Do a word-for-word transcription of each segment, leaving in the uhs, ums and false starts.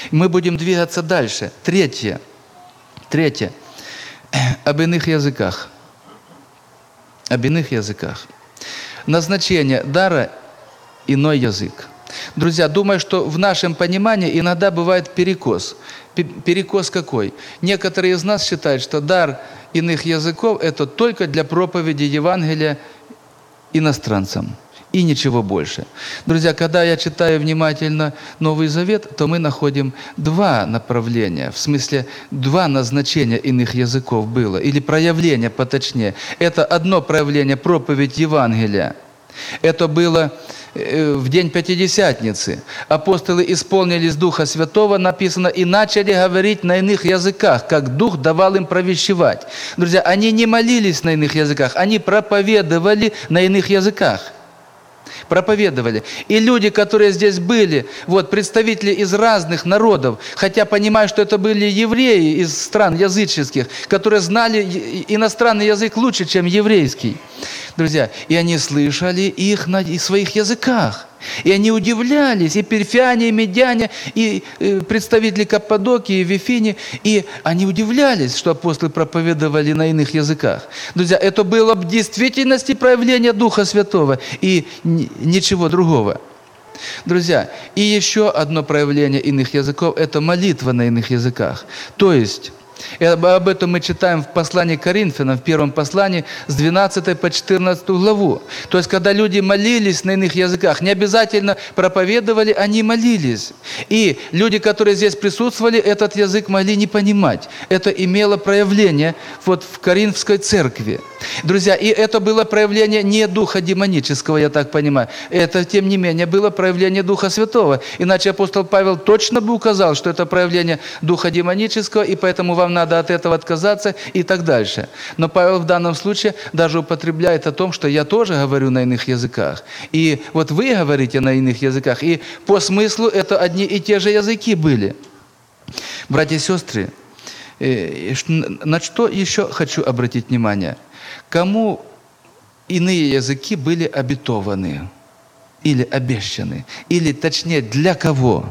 Мы будем двигаться дальше. Третье. Третье. Об иных языках. Об иных языках. Назначение дара – иной язык. Друзья, думаю, что в нашем понимании иногда бывает перекос. Перекос какой? Некоторые из нас считают, что дар иных языков – это только для проповеди Евангелия иностранцам. И ничего больше. Друзья, когда я читаю внимательно Новый Завет, то мы находим два направления, в смысле два назначения иных языков было, или проявления поточнее. Это одно проявление, проповедь Евангелия. Это было в день Пятидесятницы. Апостолы исполнились Духа Святого, написано, и начали говорить на иных языках, как Дух давал им провещевать. Друзья, они не молились на иных языках, они проповедовали на иных языках. Проповедовали. И люди, которые здесь были, вот, представители из разных народов, хотя понимаю, что это были евреи из стран языческих, которые знали иностранный язык лучше, чем еврейский. Друзья, и они слышали их на своих языках. И они удивлялись, и перфяне, и медяне, и представители Каппадокии, и Вифини, и они удивлялись, что апостолы проповедовали на иных языках. Друзья, это было в действительности проявление Духа Святого, и ничего другого. Друзья, и еще одно проявление иных языков – это молитва на иных языках. То есть, об этом мы читаем в послании к Коринфянам, в первом послании, с двенадцатой по четырнадцатую главу. То есть, когда люди молились на иных языках, не обязательно проповедовали, они молились. И люди, которые здесь присутствовали, этот язык могли не понимать. Это имело проявление вот в Коринфской церкви. Друзья, и это было проявление не духа демонического, я так понимаю. Это, тем не менее, было проявление Духа Святого. Иначе апостол Павел точно бы указал, что это проявление духа демонического, и поэтому вам надо от этого отказаться и так дальше. Но Павел в данном случае даже употребляет о том, что я тоже говорю на иных языках. И вот вы говорите на иных языках, и по смыслу это одни и те же языки были. Братья и сестры, на что еще хочу обратить внимание? Кому иные языки были обетованы или обещаны? Или точнее, для кого?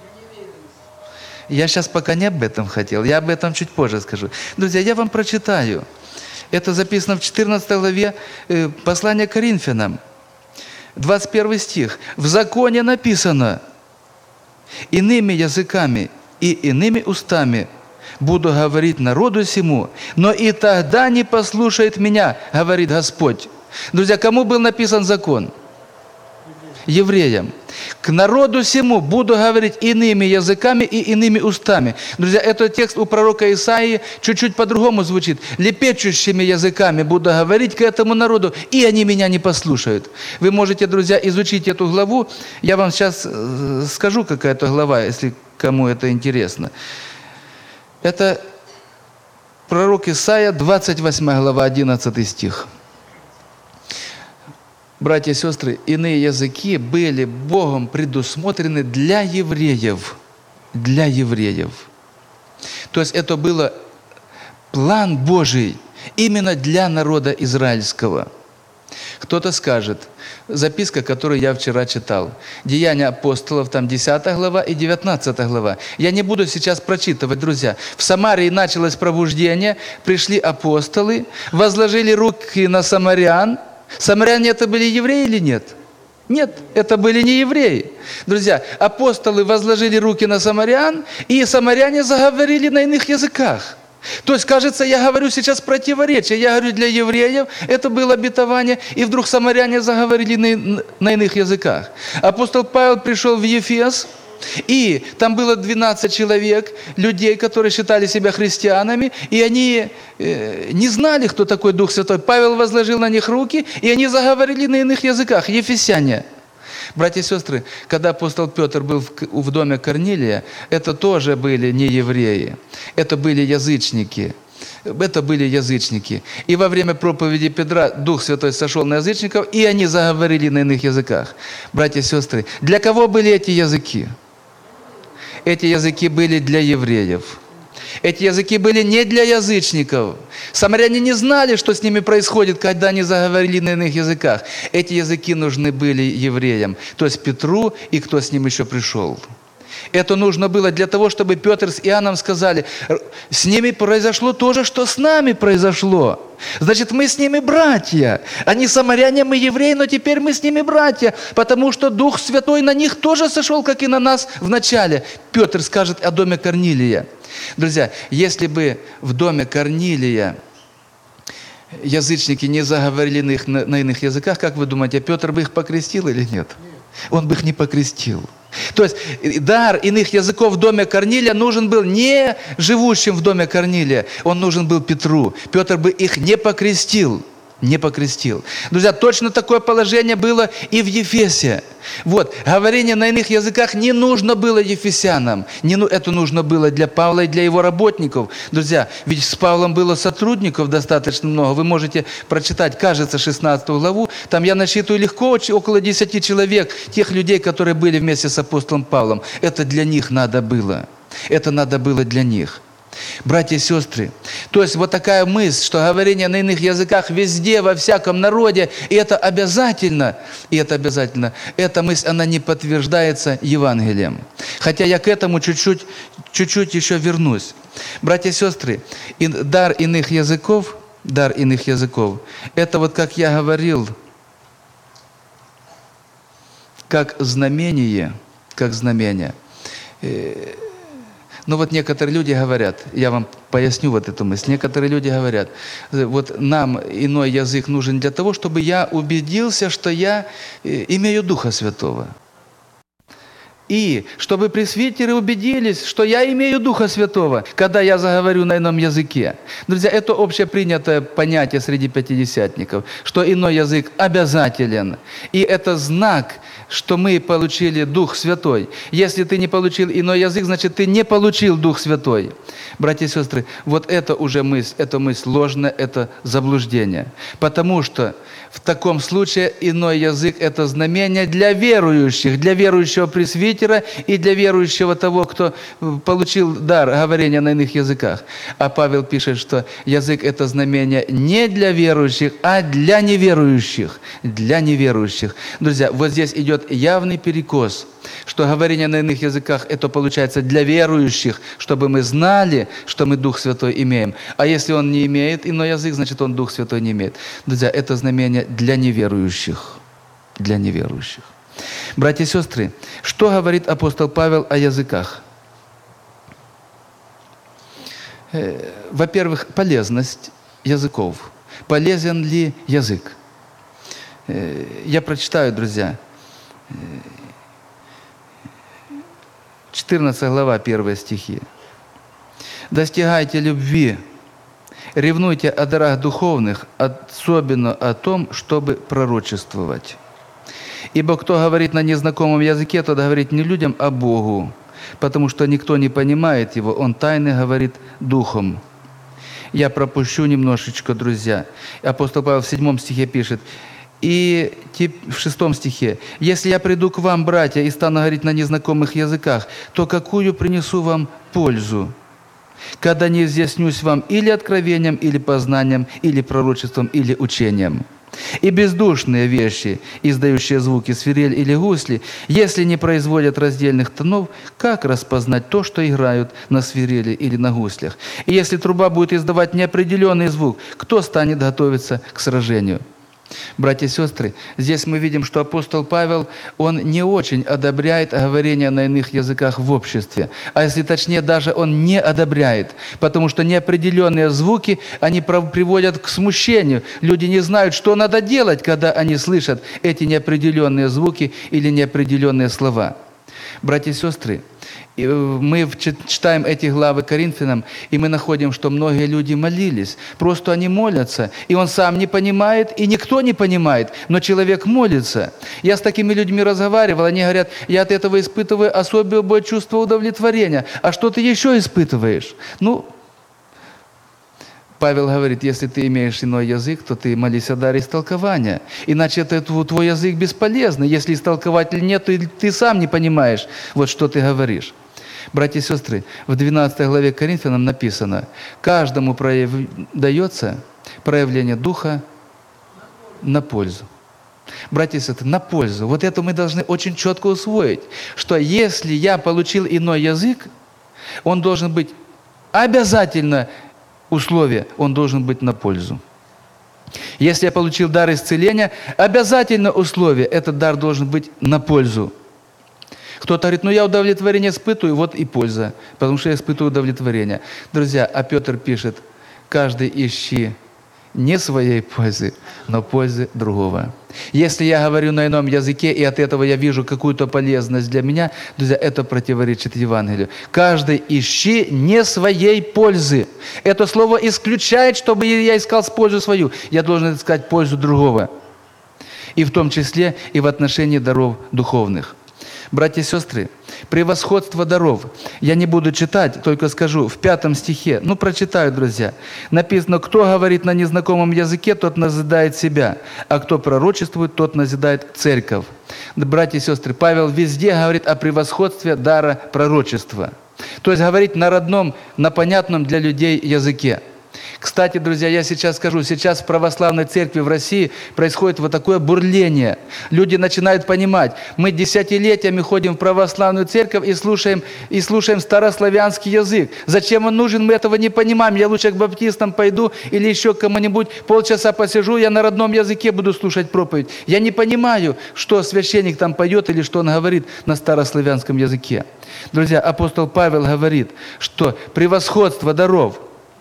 Я сейчас пока не об этом хотел, я об этом чуть позже скажу. Друзья, я вам прочитаю. Это записано в четырнадцатой главе послания к Коринфянам, двадцать первый стих. «В законе написано: иными языками и иными устами буду говорить народу сему, но и тогда не послушает меня, говорит Господь». Друзья, кому был написан закон? Евреям. «К народу сему буду говорить иными языками и иными устами». Друзья, этот текст у пророка Исаии чуть-чуть по-другому звучит. «Лепечущими языками буду говорить к этому народу, и они меня не послушают». Вы можете, друзья, изучить эту главу. Я вам сейчас скажу, какая это глава, если кому это интересно. Это пророк Исаия, двадцать восьмая глава, одиннадцатый стих. Братья и сестры, иные языки были Богом предусмотрены для евреев. Для евреев. То есть это был план Божий именно для народа израильского. Кто-то скажет, записка, которую я вчера читал, Деяния апостолов, там десятая глава и девятнадцатая глава. Я не буду сейчас прочитывать, друзья. В Самарии началось пробуждение, пришли апостолы, возложили руки на самарян. Самаряне это были евреи или нет? Нет, это были не евреи. Друзья, апостолы возложили руки на самарян, и самаряне заговорили на иных языках. То есть, кажется, я говорю сейчас противоречие. Я говорю для евреев, это было обетование, и вдруг самаряне заговорили на, на иных языках. Апостол Павел пришел в Ефес, и там было двенадцать человек, людей, которые считали себя христианами, и они э, не знали, кто такой Дух Святой. Павел возложил на них руки, и они заговорили на иных языках, ефесяне. Братья и сестры, когда апостол Петр был в, в доме Корнилия, это тоже были не евреи, это были язычники. Это были язычники. И во время проповеди Петра Дух Святой сошел на язычников, и они заговорили на иных языках. Братья и сестры, для кого были эти языки? Эти языки были для евреев. Эти языки были не для язычников. Самаряне не знали, что с ними происходит, когда они заговорили на иных языках. Эти языки нужны были евреям, то есть Петру и кто с ним еще пришел. Это нужно было для того, чтобы Петр с Иоанном сказали, с ними произошло то же, что с нами произошло. Значит, мы с ними братья. Они самаряне, мы евреи, но теперь мы с ними братья, потому что Дух Святой на них тоже сошел, как и на нас в начале. Петр скажет о доме Корнилия. Друзья, если бы в доме Корнилия язычники не заговорили на, их, на, на иных языках, как вы думаете, Петр бы их покрестил или нет? Он бы их не покрестил. То есть дар иных языков в доме Корнилия нужен был не живущим в доме Корнилия, он нужен был Петру. Петр бы их не покрестил. Не покрестил. Друзья, точно такое положение было и в Ефесе. Вот, говорение на иных языках не нужно было ефесянам. Не, ну, это нужно было для Павла и для его работников. Друзья, ведь с Павлом было сотрудников достаточно много. Вы можете прочитать, кажется, шестнадцатую главу. Там я насчитываю легко около десяти человек, тех людей, которые были вместе с апостолом Павлом. Это для них надо было. Это надо было для них. Братья и сестры, то есть вот такая мысль, что говорение на иных языках везде, во всяком народе, и это обязательно, и это обязательно, эта мысль, она не подтверждается Евангелием. Хотя я к этому чуть-чуть, чуть-чуть еще вернусь. Братья и сестры, дар иных языков, дар иных языков, это вот, как я говорил, как знамение, как знамение. Ну вот некоторые люди говорят, я вам поясню вот эту мысль, некоторые люди говорят, вот нам иной язык нужен для того, чтобы я убедился, что я имею Духа Святого. И чтобы пресвитеры убедились, что я имею Духа Святого, когда я заговорю на ином языке. Друзья, это общепринятое понятие среди пятидесятников, что иной язык обязателен. И это знак, что мы получили Дух Святой. Если ты не получил иной язык, значит, ты не получил Дух Святой. Братья и сестры, вот это уже мысль, эта мысль ложная, это заблуждение. Потому что в таком случае иной язык – это знамение для верующих, для верующего пресвитера и для верующего того, кто получил дар говорения на иных языках. А Павел пишет, что язык – это знамение не для верующих, а для неверующих. Для неверующих. Друзья, вот здесь идет явный перекос, что говорение на иных языках – это получается для верующих, чтобы мы знали, что мы Дух Святой имеем. А если он не имеет иной язык, значит, он Дух Святой не имеет. Друзья, это знамение для неверующих. Для неверующих. Братья и сестры, что говорит апостол Павел о языках? Во-первых, полезность языков. Полезен ли язык? Я прочитаю, друзья. четырнадцатая глава, первые стихи. «Достигайте любви, ревнуйте о дарах духовных, особенно о том, чтобы пророчествовать. Ибо кто говорит на незнакомом языке, тот говорит не людям, а Богу, потому что никто не понимает его, он тайно говорит духом». Я пропущу немножечко, друзья. Апостол Павел в седьмом стихе пишет, и в шестом стихе, «Если я приду к вам, братья, и стану говорить на незнакомых языках, то какую принесу вам пользу, когда не изъяснюсь вам или откровением, или познанием, или пророчеством, или учением? И бездушные вещи, издающие звуки свирель или гусли, если не производят раздельных тонов, как распознать то, что играют на свирели или на гуслях? И если труба будет издавать неопределенный звук, кто станет готовиться к сражению?» Братья и сестры, здесь мы видим, что апостол Павел, он не очень одобряет говорение на иных языках в обществе. А если точнее, даже он не одобряет, потому что неопределенные звуки, они приводят к смущению. Люди не знают, что надо делать, когда они слышат эти неопределенные звуки или неопределенные слова. Братья и сестры, мы читаем эти главы Коринфянам, и мы находим, что многие люди молились. Просто они молятся, и он сам не понимает, и никто не понимает, но человек молится. Я с такими людьми разговаривал, они говорят, я от этого испытываю особое чувство удовлетворения. А что ты еще испытываешь? Ну, Павел говорит, если ты имеешь иной язык, то ты молись о даре истолкования. Иначе это твой язык бесполезный. Если истолкователя нет, то ты сам не понимаешь, вот что ты говоришь. Братья и сестры, в двенадцатой главе Коринфянам написано, каждому прояв... дается проявление Духа на пользу. Братья и сестры, на пользу. Вот это мы должны очень четко усвоить, что если я получил иной язык, он должен быть обязательно, условие, он должен быть на пользу. Если я получил дар исцеления, обязательно условие, этот дар должен быть на пользу. Кто-то говорит, ну я удовлетворение испытываю, вот и польза, потому что я испытываю удовлетворение. Друзья, а Петр пишет, каждый ищи не своей пользы, но пользы другого. Если я говорю на ином языке, и от этого я вижу какую-то полезность для меня, друзья, это противоречит Евангелию. Каждый ищи не своей пользы. Это слово исключает, чтобы я искал пользу свою. Я должен искать пользу другого. И в том числе и в отношении даров духовных. Братья и сестры, превосходство даров. Я не буду читать, только скажу, в пятом стихе, ну прочитаю, друзья. Написано, кто говорит на незнакомом языке, тот назидает себя, а кто пророчествует, тот назидает церковь. Братья и сестры, Павел везде говорит о превосходстве дара пророчества. То есть говорить на родном, на понятном для людей языке. Кстати, друзья, я сейчас скажу, сейчас в православной церкви в России происходит вот такое бурление. Люди начинают понимать, мы десятилетиями ходим в православную церковь и слушаем, и слушаем старославянский язык. Зачем он нужен, мы этого не понимаем. Я лучше к баптистам пойду или еще к кому-нибудь, полчаса посижу, я на родном языке буду слушать проповедь. Я не понимаю, что священник там поет или что он говорит на старославянском языке. Друзья, апостол Павел говорит, что превосходство даров,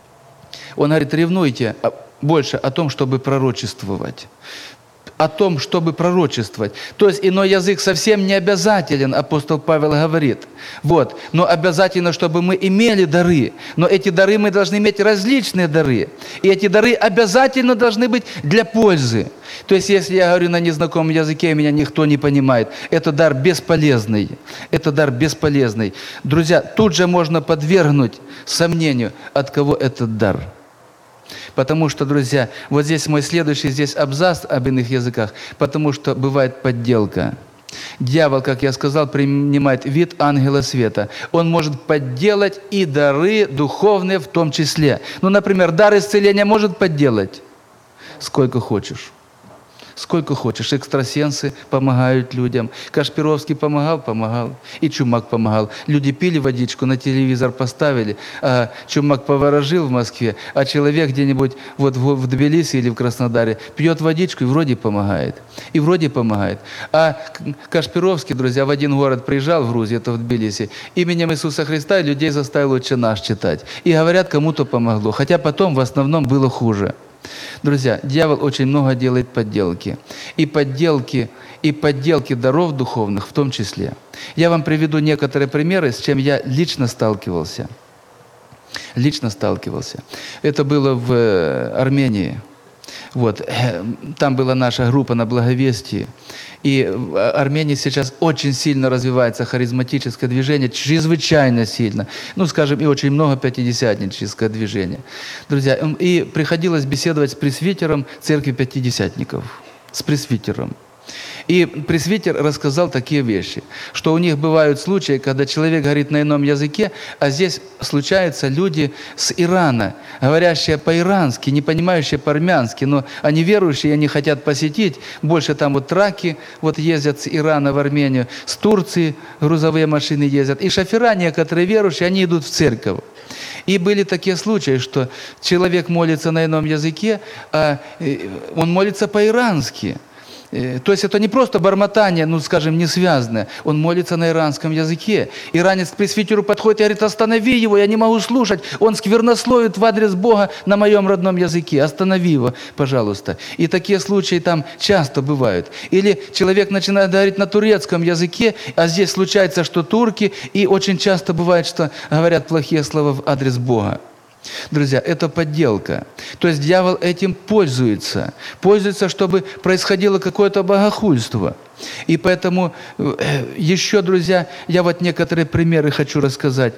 он говорит, ревнуйте больше о том, чтобы пророчествовать. О том, чтобы пророчествовать. То есть иной язык совсем не обязателен, апостол Павел говорит. Вот. Но обязательно, чтобы мы имели дары. Но эти дары мы должны иметь различные дары. И эти дары обязательно должны быть для пользы. То есть если я говорю на незнакомом языке, и меня никто не понимает, это дар бесполезный. Это дар бесполезный. Друзья, тут же можно подвергнуть сомнению, от кого этот дар. Потому что, друзья, вот здесь мой следующий здесь абзац об иных языках, потому что бывает подделка. Дьявол, как я сказал, принимает вид ангела света. Он может подделать и дары духовные в том числе. Ну, например, дар исцеления может подделать? Сколько хочешь. Сколько хочешь. Экстрасенсы помогают людям. Кашпировский помогал, помогал. И Чумак помогал. Люди пили водичку, на телевизор поставили, а Чумак поворожил в Москве, а человек где-нибудь вот в Тбилиси или в Краснодаре пьет водичку и вроде помогает. И вроде помогает. А Кашпировский, друзья, в один город приезжал в Грузию, это в Тбилиси, именем Иисуса Христа людей заставил «Отче наш» читать. И говорят, кому-то помогло. Хотя потом в основном было хуже. Друзья, дьявол очень много делает подделки. И подделки, и подделки даров духовных в том числе. Я вам приведу некоторые примеры, с чем я лично сталкивался. Лично сталкивался. Это было в Армении. Вот. Там была наша группа на Благовестии. И в Армении сейчас очень сильно развивается харизматическое движение, чрезвычайно сильно. Ну, скажем, и очень много пятидесятническое движение. Друзья, и приходилось беседовать с пресвитером церкви пятидесятников. С пресвитером. И пресвитер рассказал такие вещи, что у них бывают случаи, когда человек говорит на ином языке, а здесь случаются люди с Ирана, говорящие по-ирански, не понимающие по-армянски, но они верующие, они хотят посетить. Больше там вот траки вот ездят с Ирана в Армению, с Турции грузовые машины ездят. И шофера некоторые верующие, они идут в церковь. И были такие случаи, что человек молится на ином языке, а он молится по-ирански. То есть это не просто бормотание, ну, скажем, не связанное. Он молится на иранском языке. Иранец к пресвитеру подходит и говорит: останови его, я не могу слушать. Он сквернословит в адрес Бога на моем родном языке. Останови его, пожалуйста. И такие случаи там часто бывают. Или человек начинает говорить на турецком языке, а здесь случается, что турки, и очень часто бывает, что говорят плохие слова в адрес Бога. Друзья, это подделка. То есть дьявол этим пользуется. Пользуется, чтобы происходило какое-то богохульство. И поэтому еще, друзья, я вот некоторые примеры хочу рассказать.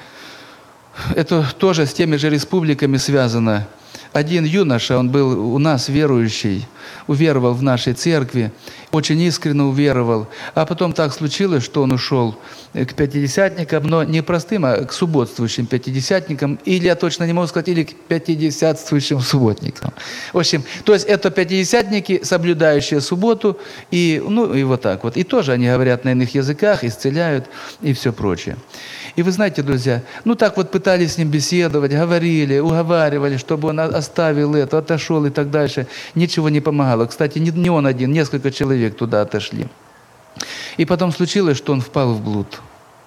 Это тоже с теми же республиками связано. Один юноша, он был у нас верующий, уверовал в нашей церкви, очень искренне уверовал. А потом так случилось, что он ушел к пятидесятникам, но не простым, а к субботствующим пятидесятникам, или, я точно не могу сказать, или к пятидесятствующим субботникам. В общем, то есть это пятидесятники, соблюдающие субботу, и, ну, и вот так вот. И тоже они говорят на иных языках, исцеляют и все прочее. И вы знаете, друзья, ну так вот пытались с ним беседовать, говорили, уговаривали, чтобы он оставил это, отошел и так дальше. Ничего не помогало. Кстати, не он один, несколько человек туда отошли. И потом случилось, что он впал в блуд.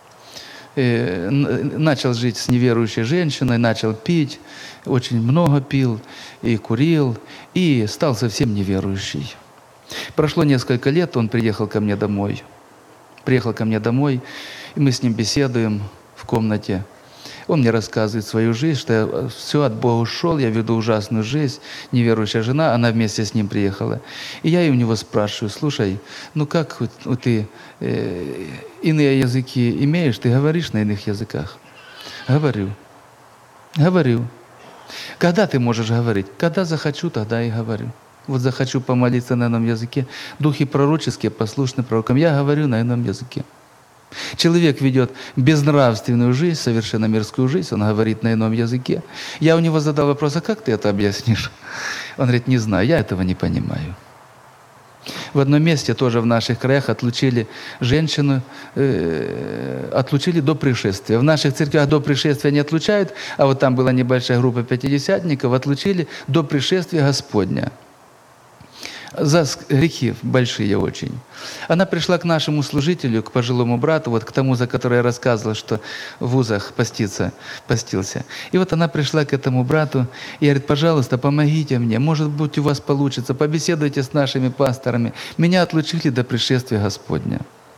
И начал жить с неверующей женщиной, начал пить, очень много пил и курил, и стал совсем неверующий. Прошло несколько лет, он приехал ко мне домой. Приехал ко мне домой, и мы с ним беседуем в комнате. Он мне рассказывает свою жизнь, что я все от Бога ушел, я веду ужасную жизнь, неверующая жена, она вместе с ним приехала. И я у него спрашиваю: слушай, ну как вот ты э, иные языки имеешь, ты говоришь на иных языках? Говорю. Говорю. Когда ты можешь говорить? Когда захочу, тогда и говорю. Вот захочу помолиться на ином языке. Духи пророческие, послушны пророкам. Я говорю на ином языке. Человек ведет безнравственную жизнь, совершенно мирскую жизнь, он говорит на ином языке. Я у него задал вопрос: а как ты это объяснишь? Он говорит: не знаю, я этого не понимаю. В одном месте, тоже в наших краях, отлучили женщину, э, отлучили до пришествия. В наших церквях до пришествия не отлучают, а вот там была небольшая группа пятидесятников, отлучили до пришествия Господня. За грехи большие очень. Она пришла к нашему служителю, к пожилому брату, вот к тому, за который я рассказывал, что в вузах постится, постился. И вот она пришла к этому брату и говорит: пожалуйста, помогите мне, может быть, у вас получится, побеседуйте с нашими пасторами. Меня отлучили до пришествия Господня.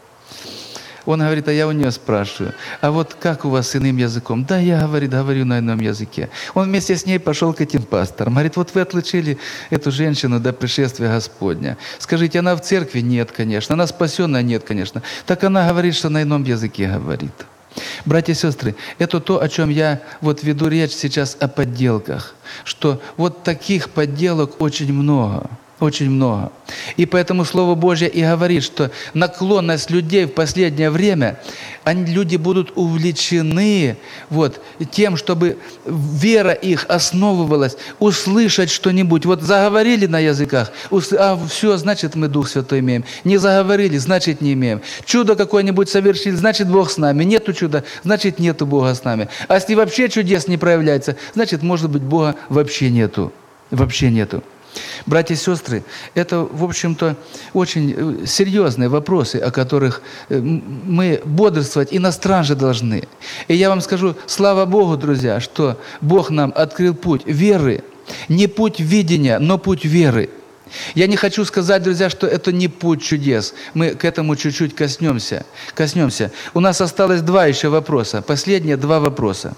Он говорит, а я у нее спрашиваю: а вот как у вас с иным языком? Да, я, говорит, говорю на ином языке. Он вместе с ней пошел к этим пасторам. Говорит: вот вы отлучили эту женщину до пришествия Господня. Скажите, она в церкви? Нет, конечно. Она спасенная? Нет, конечно. Так она говорит, что на ином языке говорит. Братья и сестры, это то, о чем я вот веду речь сейчас, о подделках. Что вот таких подделок очень много. Очень много. И поэтому Слово Божье и говорит, что наклонность людей в последнее время, они, люди будут увлечены вот, тем, чтобы вера их основывалась, услышать что-нибудь. Вот заговорили на языках, а все, значит, мы Дух Святой имеем. Не заговорили, значит, не имеем. Чудо какое-нибудь совершили, значит, Бог с нами. Нету чуда, значит, нету Бога с нами. А если вообще чудес не проявляется, значит, может быть, Бога вообще нету. Вообще нету. Братья и сестры, это, в общем-то, очень серьезные вопросы, о которых мы бодрствовать и настранже должны. И я вам скажу, слава Богу, друзья, что Бог нам открыл путь веры, не путь видения, но путь веры. Я не хочу сказать, друзья, что это не путь чудес. Мы к этому чуть-чуть коснемся. коснемся. У нас осталось два еще вопроса, последние два вопроса.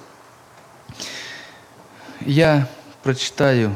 Я прочитаю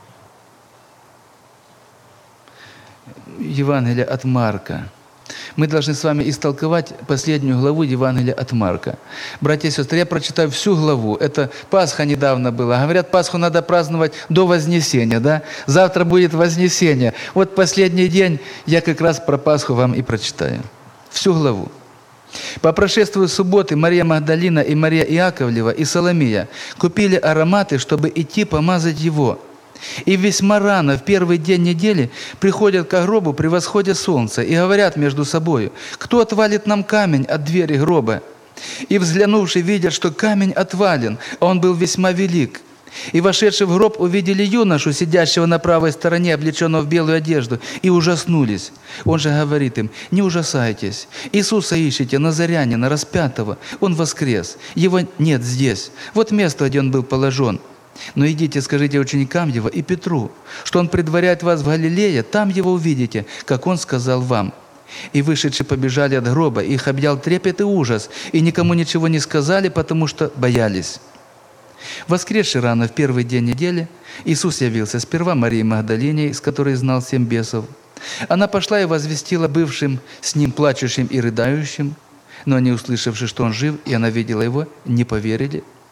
Евангелие от Марка. Мы должны с вами истолковать последнюю главу Евангелия от Марка. Братья и сестры, я прочитаю всю главу. Это Пасха недавно была. Говорят, Пасху надо праздновать до Вознесения, да? Завтра будет Вознесение. Вот последний день я как раз про Пасху вам и прочитаю. Всю главу. По прошествию субботы Мария Магдалина и Мария Иаковлева и Соломия купили ароматы, чтобы идти помазать его. И весьма рано, в первый день недели, приходят к гробу при восходе солнца и говорят между собой: «Кто отвалит нам камень от двери гроба?» И взглянувши, видят, что камень отвален, а он был весьма велик. И, вошедши в гроб, увидели юношу, сидящего на правой стороне, облеченного в белую одежду, и ужаснулись. Он же говорит им: «Не ужасайтесь, Иисуса ищете, Назарянина, распятого, Он воскрес, Его нет здесь, вот место, где Он был положен. Но идите, скажите ученикам Его и Петру, что Он предваряет вас в Галилее, там Его увидите, как Он сказал вам». И вышедшие побежали от гроба, их объял трепет и ужас, и никому ничего не сказали, потому что боялись. Воскресший рано в первый день недели, Иисус явился сперва Марии Магдалине, с которой знал семь бесов. Она пошла и возвестила бывшим с Ним плачущим и рыдающим, но они, услышавши, что Он жив, и она видела Его, не поверили.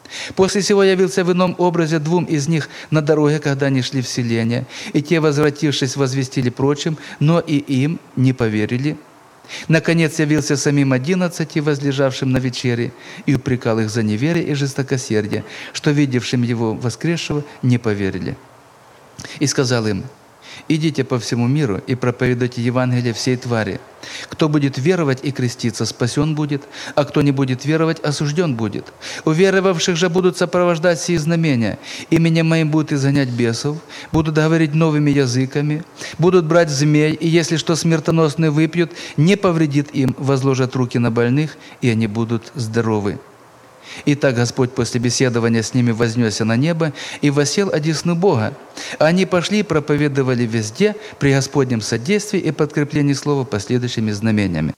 После сего явился в ином образе двум из них на дороге, когда они шли в селение. И те, возвратившись, возвестили прочим, но и им не поверили. Наконец явился самим одиннадцати, возлежавшим на вечере, и упрекал их за неверие и жестокосердие, что, видевшим его воскресшего, не поверили. И сказал им: «Идите по всему миру и проповедуйте Евангелие всей твари. Кто будет веровать и креститься, спасен будет, а кто не будет веровать, осужден будет. У веровавших же будут сопровождать сии знамения. Именем моим будут изгонять бесов, будут говорить новыми языками, будут брать змей, и если что смертоносное выпьют, не повредит им, возложат руки на больных, и они будут здоровы». Итак, Господь после беседования с ними вознесся на небо и воссел одесну Бога. Они пошли и проповедовали везде при Господнем содействии и подкреплении слова последующими знамениями.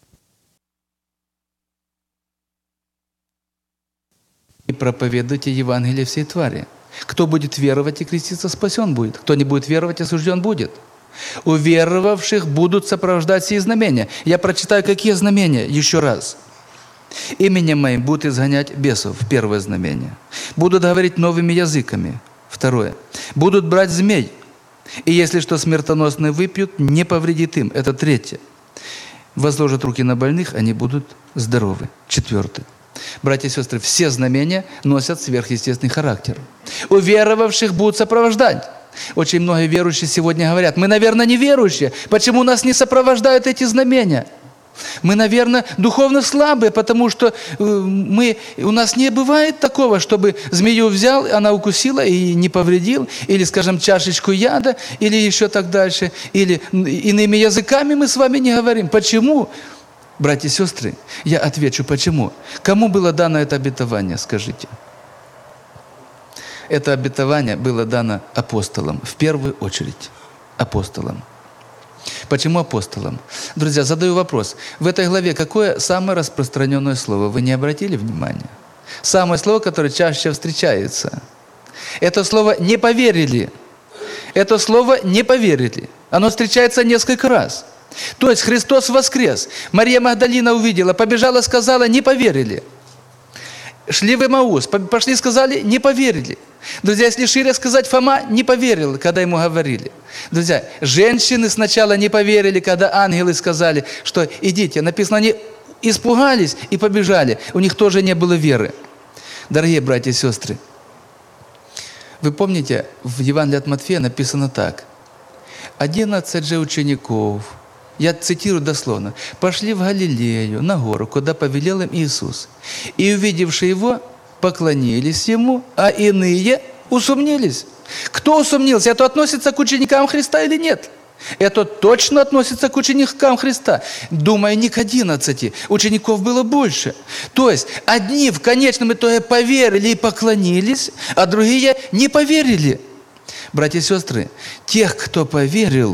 И проповедуйте Евангелие всей твари. Кто будет веровать и креститься, спасен будет. Кто не будет веровать, осужден будет. У веровавших будут сопровождать сии знамения. Я прочитаю, какие знамения еще раз. Именем моим будут изгонять бесов, первое знамение. Будут говорить новыми языками, второе. Будут брать змей, и если что смертоносное выпьют, не повредит им, это третье. Возложат руки на больных, они будут здоровы, четвертое. Братья и сестры, все знамения носят сверхъестественный характер. У веровавших будут сопровождать. Очень многие верующие сегодня говорят: мы, наверное, не верующие, почему нас не сопровождают эти знамения? Мы, наверное, духовно слабые, потому что мы, у нас не бывает такого, чтобы змею взял, она укусила и не повредил, или, скажем, чашечку яда, или еще так дальше, или иными языками мы с вами не говорим. Почему? Братья и сестры, я отвечу, почему. Кому было дано это обетование, скажите? Это обетование было дано апостолам, в первую очередь апостолам. Почему апостолам? Друзья, задаю вопрос. В этой главе какое самое распространенное слово? Вы не обратили внимания? Самое слово, которое чаще встречается. Это слово «не поверили». Это слово «не поверили». Оно встречается несколько раз. То есть Христос воскрес. Мария Магдалина увидела, побежала, сказала: «не поверили». Шли в Эмаус, пошли, сказали: «не поверили». Друзья, если шире сказать, Фома не поверил, когда ему говорили. Друзья, женщины сначала не поверили, когда ангелы сказали, что идите. Написано, они испугались и побежали. У них тоже не было веры. Дорогие братья и сестры, вы помните, в Евангелии от Матфея написано так. «Одиннадцать же учеников», я цитирую дословно, «пошли в Галилею, на гору, куда повелел им Иисус. И, увидевши его, поклонились ему, а иные усомнились». Кто усомнился? Это относится к ученикам Христа или нет? Это точно относится к ученикам Христа. Думаю, не к одиннадцати. Учеников было больше. То есть, одни в конечном итоге поверили и поклонились, а другие не поверили. Братья и сестры, тех, кто поверил,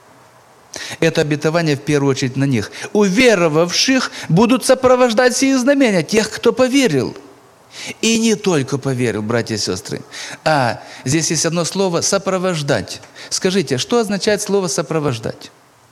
это обетование в первую очередь на них. Уверовавших будут сопровождать сии знамения, тех, кто поверил. И не только поверил, братья и сестры, а здесь есть одно слово «сопровождать». Скажите, что означает слово «сопровождать»?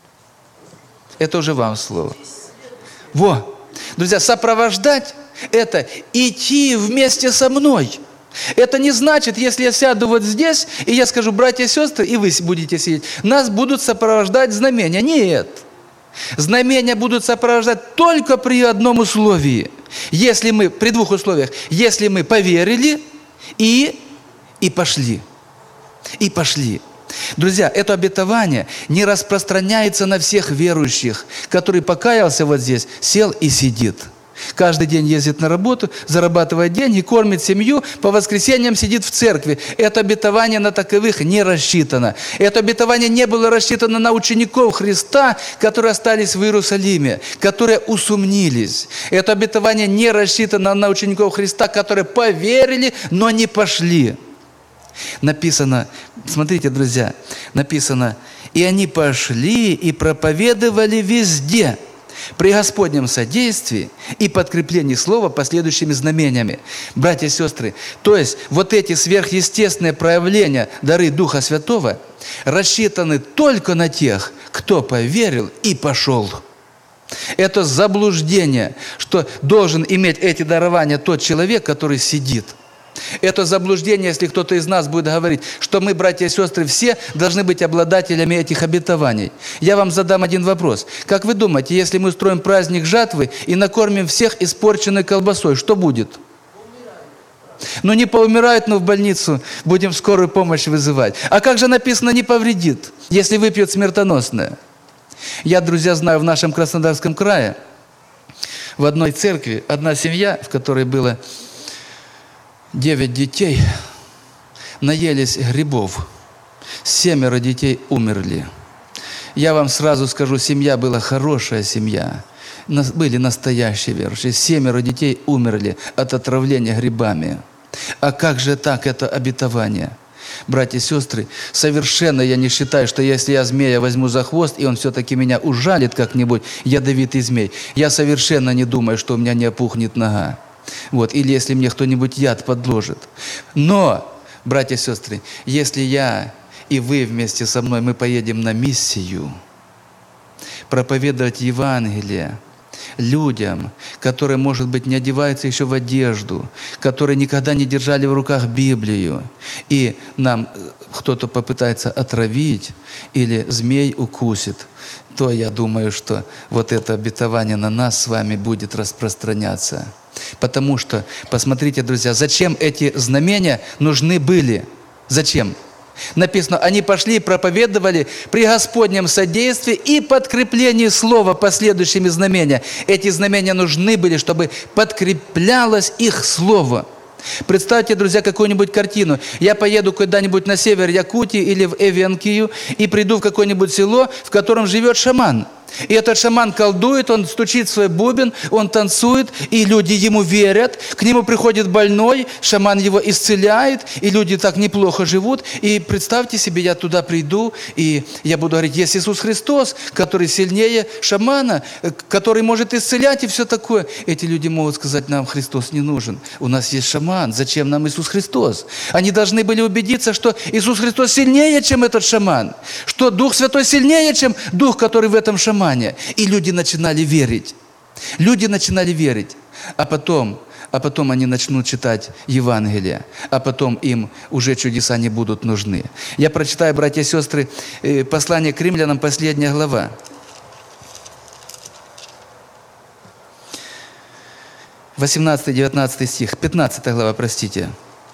Это уже вам слово. Во! Друзья, сопровождать – это идти вместе со мной. Это не значит, если я сяду вот здесь, и я скажу: братья и сестры, и вы будете сидеть, нас будут сопровождать знамения. Нет. Знамения будут сопровождать только при одном условии. Если мы, при двух условиях, если мы поверили и, и пошли. И пошли. Друзья, это обетование не распространяется на всех верующих, который покаялся вот здесь, сел и сидит. Каждый день ездит на работу, зарабатывает деньги, кормит семью, по воскресеньям сидит в церкви. Это обетование на таковых не рассчитано. Это обетование не было рассчитано на учеников Христа, которые остались в Иерусалиме, которые усомнились. Это обетование не рассчитано на учеников Христа, которые поверили, но не пошли. Написано, смотрите, друзья, написано: «И они пошли и проповедовали везде, при Господнем содействии и подкреплении слова последующими знамениями». Братья и сестры, то есть вот эти сверхъестественные проявления, дары Духа Святого, рассчитаны только на тех, кто поверил и пошел. Это заблуждение, что должен иметь эти дарования тот человек, который сидит. Это заблуждение, если кто-то из нас будет говорить, что мы, братья и сестры, все должны быть обладателями этих обетований. Я вам задам один вопрос. Как вы думаете, если мы устроим праздник жатвы и накормим всех испорченной колбасой, что будет? Ну не поумирают, но в больницу будем скорую помощь вызывать. А как же написано, не повредит, если выпьют смертоносное? Я, друзья, знаю, в нашем Краснодарском крае, в одной церкви, одна семья, в которой было девять детей, наелись грибов, семеро детей умерли. Я вам сразу скажу, семья была хорошая семья, были настоящие верующие. Семеро детей умерли от отравления грибами. А как же так, это обетование? Братья и сестры, совершенно я не считаю, что если я змея возьму за хвост, и он все-таки меня ужалит как-нибудь, ядовитый змей, я совершенно не думаю, что у меня не опухнет нога. Вот. Или если мне кто-нибудь яд подложит. Но, братья и сестры, если я и вы вместе со мной, мы поедем на миссию, проповедовать Евангелие людям, которые, может быть, не одеваются еще в одежду, которые никогда не держали в руках Библию, и нам кто-то попытается отравить или змей укусит, то я думаю, что вот это обетование на нас с вами будет распространяться. Потому что, посмотрите, друзья, зачем эти знамения нужны были? Зачем? Написано, они пошли и проповедовали при Господнем содействии и подкреплении слова последующими знамениями. Эти знамения нужны были, чтобы подкреплялось их слово. Представьте, друзья, какую-нибудь картину. Я поеду куда-нибудь на север Якутии или в Эвенкию и приду в какое-нибудь село, в котором живет шаман. И этот шаман колдует, он стучит в свой бубен, он танцует, и люди ему верят. К нему приходит больной, шаман его исцеляет, и люди так неплохо живут. И представьте себе, я туда приду, и я буду говорить, есть Иисус Христос, который сильнее шамана, который может исцелять и все такое. Эти люди могут сказать, нам Христос не нужен, у нас есть шаман, зачем нам Иисус Христос? Они должны были убедиться, что Иисус Христос сильнее, чем этот шаман, что Дух Святой сильнее, чем Дух, который в этом шамане. И люди начинали верить. Люди начинали верить. А потом, а потом они начнут читать Евангелие. А потом им уже чудеса не будут нужны. Я прочитаю, братья и сестры, послание к римлянам, последняя глава. восемнадцатый-девятнадцатый стих. пятнадцатая глава, простите.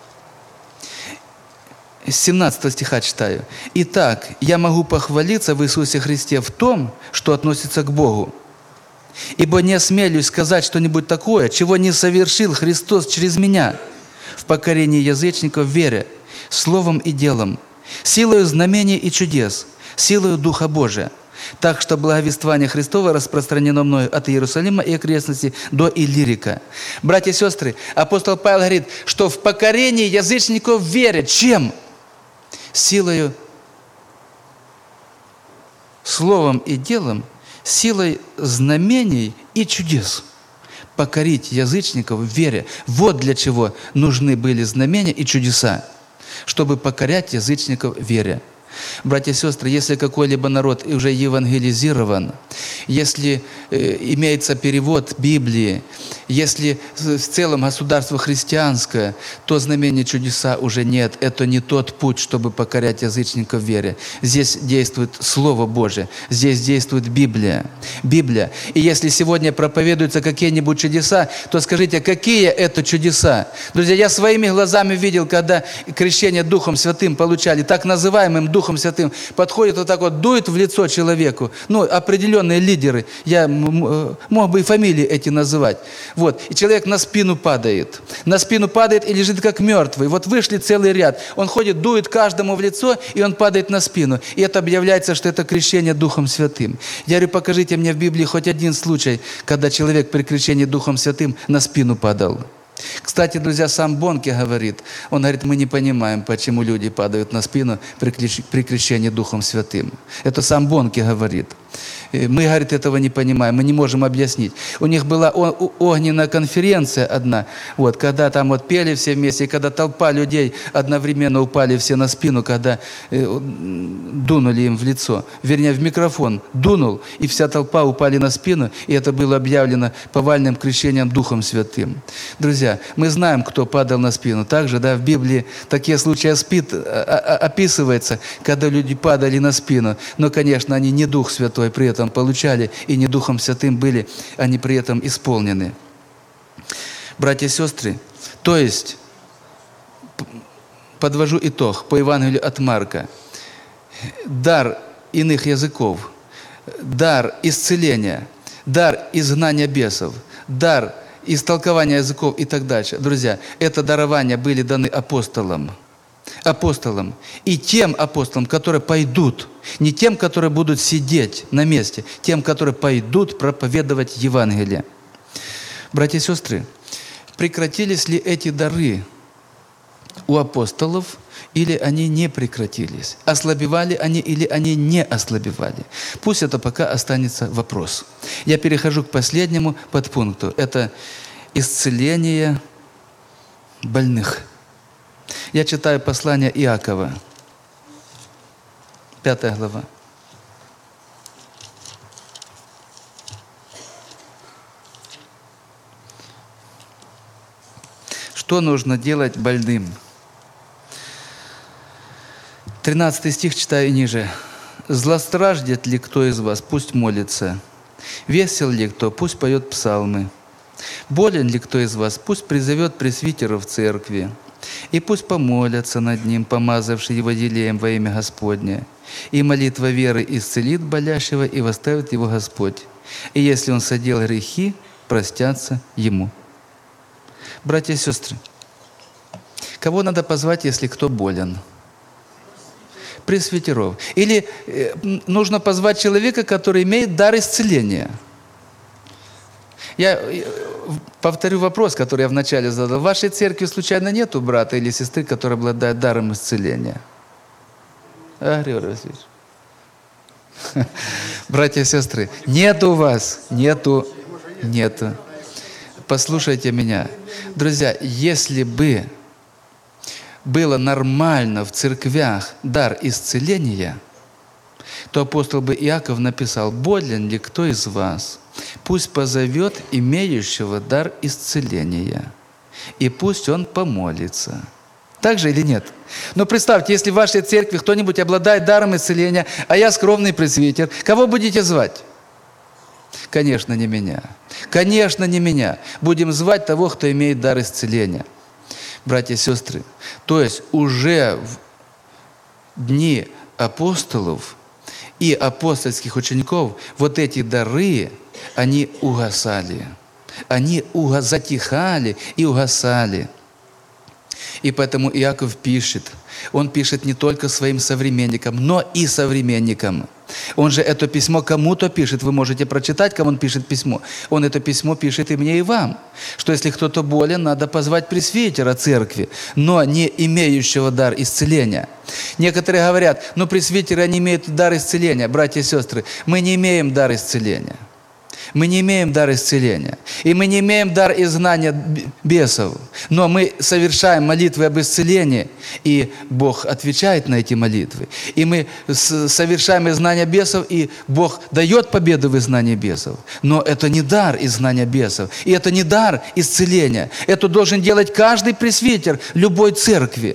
С семнадцатого стиха читаю. «Итак, я могу похвалиться в Иисусе Христе в том, что относится к Богу. Ибо не осмелюсь сказать что-нибудь такое, чего не совершил Христос через меня в покорении язычников в вере, словом и делом, силою знамений и чудес, силою Духа Божия, так что благовествование Христово распространено мною от Иерусалима и окрестностей до Иллирика». Братья и сестры, апостол Павел говорит, что в покорении язычников верят. Чем? Силою, словом и делом, силой знамений и чудес. Покорить язычников в вере. Вот для чего нужны были знамения и чудеса. Чтобы покорять язычников в вере. Братья и сестры, если какой-либо народ уже евангелизирован, если э, имеется перевод Библии, если в целом государство христианское, то знамения чудеса уже нет. Это не тот путь, чтобы покорять язычников в вере. Здесь действует Слово Божие, здесь действует Библия. Библия. И если сегодня проповедуются какие-нибудь чудеса, то скажите, какие это чудеса? Друзья, я своими глазами видел, когда крещение Духом Святым получали, так называемым Духом Святым, подходит вот так вот, дует в лицо человеку, ну, определенные лидеры, я мог бы и фамилии эти называть, вот, и человек на спину падает, на спину падает и лежит как мертвый, вот вышли целый ряд, он ходит, дует каждому в лицо, и он падает на спину, и это объявляется, что это крещение Духом Святым. Я говорю, покажите мне в Библии хоть один случай, когда человек при крещении Духом Святым на спину падал. Кстати, друзья, сам Бонке говорит, он говорит, мы не понимаем, почему люди падают на спину при крещении Духом Святым. Это сам Бонке говорит. Мы, говорит, этого не понимаем, мы не можем объяснить. У них была огненная конференция одна, вот, когда там вот пели все вместе, и когда толпа людей одновременно упали все на спину, когда э, дунули им в лицо, вернее, в микрофон дунул, и вся толпа упали на спину, и это было объявлено повальным крещением Духом Святым. Друзья, мы знаем, кто падал на спину. Также, да, в Библии такие случаи спит, описывается, когда люди падали на спину, но, конечно, они не Дух Святой при этом получали, и не Духом Святым были они при этом исполнены. Братья и сестры, то есть, подвожу итог по Евангелию от Марка. Дар иных языков, дар исцеления, дар изгнания бесов, дар истолкования языков и так дальше. Друзья, это дарования были даны апостолам. Апостолам. И тем апостолам, которые пойдут, не тем, которые будут сидеть на месте, тем, которые пойдут проповедовать Евангелие. Братья и сестры, прекратились ли эти дары у апостолов, или они не прекратились? Ослабевали они или они не ослабевали? Пусть это пока останется вопрос. Я перехожу к последнему подпункту. Это исцеление больных. Я читаю послание Иакова, пятая глава. Что нужно делать больным? тринадцатый стих читаю ниже. «Злостраждет ли кто из вас? Пусть молится. Весел ли кто? Пусть поет псалмы. Болен ли кто из вас? Пусть призовет пресвитера в церкви. И пусть помолятся над ним, помазавший его елеем во имя Господне. И молитва веры исцелит болящего, и восставит его Господь. И если он содел грехи, простятся ему». Братья и сестры, кого надо позвать, если кто болен? Пресвитеров. Или э, нужно позвать человека, который имеет дар исцеления. Я э, повторю вопрос, который я вначале задал. В вашей церкви случайно нету брата или сестры, который обладает даром исцеления? А, Григорий Васильевич. Братья и сестры, нету у вас, нету, нету. Послушайте меня. Друзья, если бы было нормально в церквях дар исцеления, то апостол бы Иаков написал: «Болен ли кто из вас? Пусть позовет имеющего дар исцеления, и пусть он помолится». Так же или нет? Но представьте, если в вашей церкви кто-нибудь обладает даром исцеления, а я скромный пресвитер, кого будете звать? Конечно, не меня. Конечно, не меня. Будем звать того, кто имеет дар исцеления. Братья и сестры, то есть уже в дни апостолов и апостольских учеников вот эти дары, они угасали. Они уга- затихали и угасали. И поэтому Иаков пишет. Он пишет не только своим современникам, но и современникам. Он же это письмо кому-то пишет. Вы можете прочитать, кому он пишет письмо. Он это письмо пишет и мне, и вам. Что если кто-то болен, надо позвать пресвитера церкви, но не имеющего дар исцеления. Некоторые говорят: ну пресвитеры, они имеют дар исцеления. Братья и сестры, мы не имеем дар исцеления. Мы не имеем дар исцеления. И мы не имеем дар изгнания бесов. Но мы совершаем молитвы об исцелении, и Бог отвечает на эти молитвы. И мы совершаем изгнание бесов, и Бог дает победу в изгнании бесов. Но это не дар изгнания бесов. И это не дар исцеления. Это должен делать каждый пресвитер любой церкви.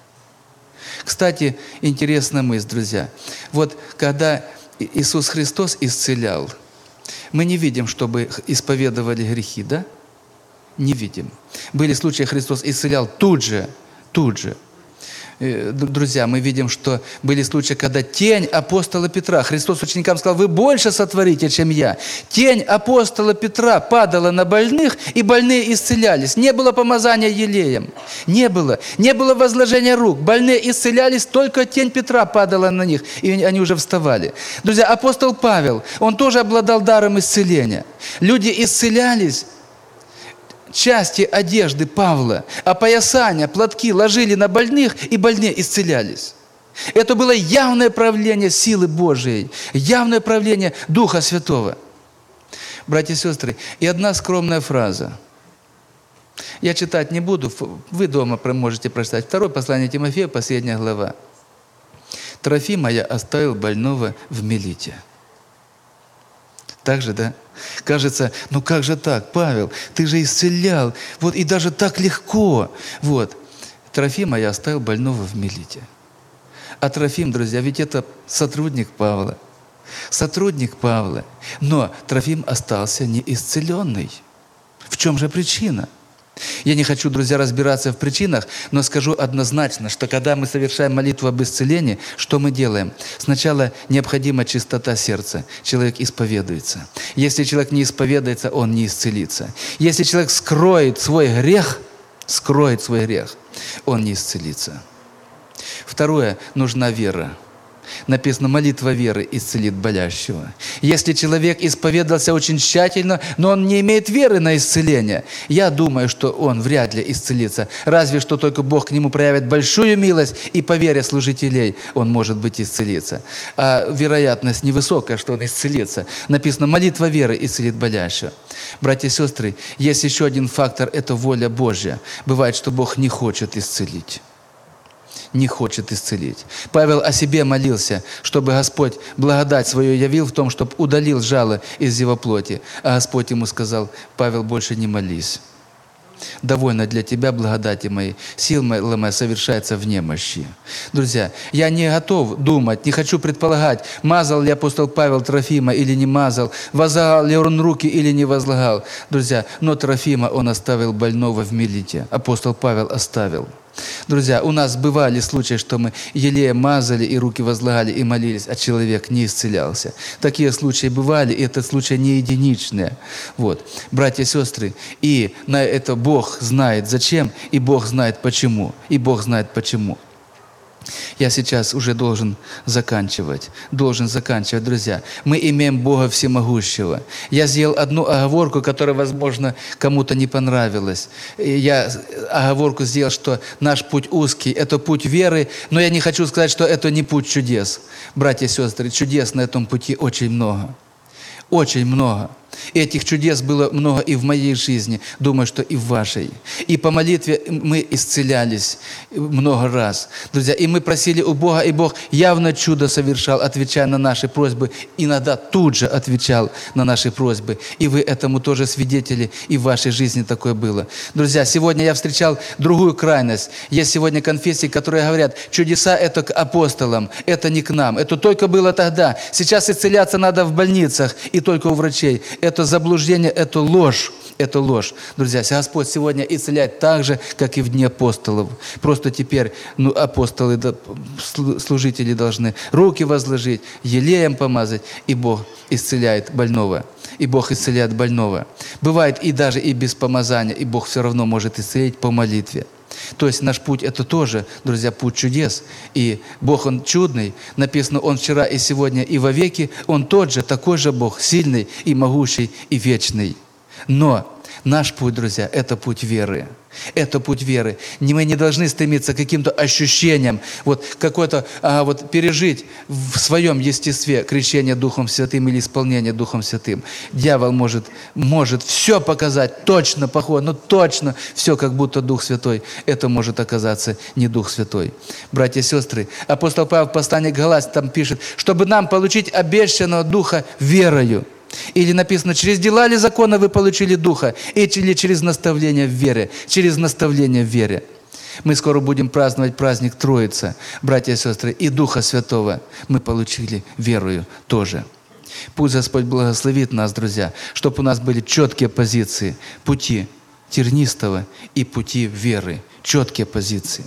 Кстати, интересная мысль, друзья. Вот когда Иисус Христос исцелял, мы не видим, чтобы исповедовали грехи, да? Не видим. Были случаи, Христос исцелял тут же, тут же. Друзья, мы видим, что были случаи, когда тень апостола Петра, Христос ученикам сказал: вы больше сотворите, чем я. Тень апостола Петра падала на больных, и больные исцелялись. Не было помазания елеем. Не было. Не было возложения рук. Больные исцелялись, только тень Петра падала на них, и они уже вставали. Друзья, апостол Павел, он тоже обладал даром исцеления. Люди исцелялись. Части одежды Павла, опоясания, платки ложили на больных, и больные исцелялись. Это было явное проявление силы Божией, явное проявление Духа Святого. Братья и сестры, и одна скромная фраза. Я читать не буду, вы дома можете прочитать. Второе послание Тимофея, последняя глава. «Трофима я оставил больного в Милите». Так же, да? Кажется, ну как же так, Павел, ты же исцелял, вот и даже так легко. Вот. Трофима я оставил больного в Милите. А Трофим, друзья, ведь это сотрудник Павла. Сотрудник Павла. Но Трофим остался неисцеленный. В чем же причина? Я не хочу, друзья, разбираться в причинах, но скажу однозначно, что когда мы совершаем молитву об исцелении, что мы делаем? Сначала необходима чистота сердца. Человек исповедуется. Если человек не исповедуется, он не исцелится. Если человек скроет свой грех, скроет свой грех, он не исцелится. Второе, нужна вера. Написано, молитва веры исцелит болящего. Если человек исповедался очень тщательно, но он не имеет веры на исцеление, я думаю, что он вряд ли исцелится. Разве что только Бог к нему проявит большую милость, и по вере служителей он, может быть, исцелится. А вероятность невысокая, что он исцелится. Написано, молитва веры исцелит болящего. Братья и сестры, есть еще один фактор – это воля Божья. Бывает, что Бог не хочет исцелить. Не хочет исцелить. Павел о себе молился, чтобы Господь благодать свою явил в том, чтобы удалил жало из его плоти. А Господь ему сказал, Павел, больше не молись. Довольно для тебя благодати моей. Сила моя совершается в немощи. Друзья, я не готов думать, не хочу предполагать, мазал ли апостол Павел Трофима или не мазал, возлагал ли он руки или не возлагал. Друзья, но Трофима он оставил больного в Милите. Апостол Павел оставил. Друзья, у нас бывали случаи, что мы елеем мазали и руки возлагали и молились, а человек не исцелялся. Такие случаи бывали, и это случаи не единичные. Вот. Братья и сестры, и на это Бог знает зачем, и Бог знает почему. И Бог знает почему. Я сейчас уже должен заканчивать. Должен заканчивать, друзья. Мы имеем Бога Всемогущего. Я сделал одну оговорку, которая, возможно, кому-то не понравилась. Я оговорку сделал, что наш путь узкий, это путь веры, но я не хочу сказать, что это не путь чудес. Братья и сестры, чудес на этом пути очень много. Очень много. И этих чудес было много и в моей жизни, думаю, что и в вашей. И по молитве мы исцелялись много раз. Друзья, и мы просили у Бога, и Бог явно чудо совершал, отвечая на наши просьбы. Иногда тут же отвечал на наши просьбы. И вы этому тоже свидетели, и в вашей жизни такое было. Друзья, сегодня я встречал другую крайность. Есть сегодня конфессии, которые говорят, чудеса это к апостолам, это не к нам. Это только было тогда. Сейчас исцеляться надо в больницах и только у врачей. Это заблуждение, это ложь. Это ложь. Друзья, Господь сегодня исцеляет так же, как и в дни апостолов. Просто теперь ну, апостолы, служители должны руки возложить, елеем помазать, и Бог исцеляет больного. И Бог исцеляет больного. Бывает и даже и без помазания, и Бог все равно может исцелить по молитве. То есть наш путь это тоже, друзья, путь чудес. И Бог, Он чудный. Написано, Он вчера и сегодня и вовеки. Он тот же, такой же Бог, сильный и могущий и вечный. Но наш путь, друзья, это путь веры. Это путь веры. Мы не должны стремиться к каким-то ощущениям, вот какое-то а, вот, пережить в своем естестве крещение Духом Святым или исполнение Духом Святым. Дьявол может, может все показать точно, похоже, но точно все, как будто Дух Святой. Это может оказаться не Дух Святой. Братья и сестры, апостол Павел в послании к Галатам там пишет, чтобы нам получить обещанного Духа верою. Или написано, через дела ли закона вы получили Духа, или через наставление в вере, через наставление в вере. Мы скоро будем праздновать праздник Троицы, братья и сестры, и Духа Святого мы получили верою тоже. Пусть Господь благословит нас, друзья, чтобы у нас были четкие позиции, пути тернистого и пути веры, четкие позиции.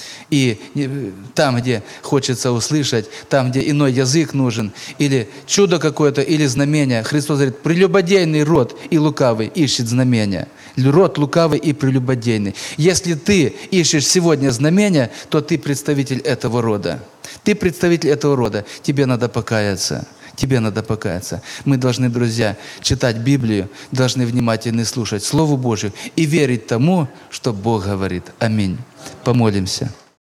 И там, где хочется услышать, там, где иной язык нужен, или чудо какое-то, или знамение, Христос говорит, прелюбодейный род и лукавый ищет знамения. Род лукавый и прелюбодейный. Если ты ищешь сегодня знамения, то ты представитель этого рода. Ты представитель этого рода. Тебе надо покаяться. Тебе надо покаяться. Мы должны, друзья, читать Библию, должны внимательно слушать Слову Божию и верить тому, что Бог говорит. Аминь. Помолимся.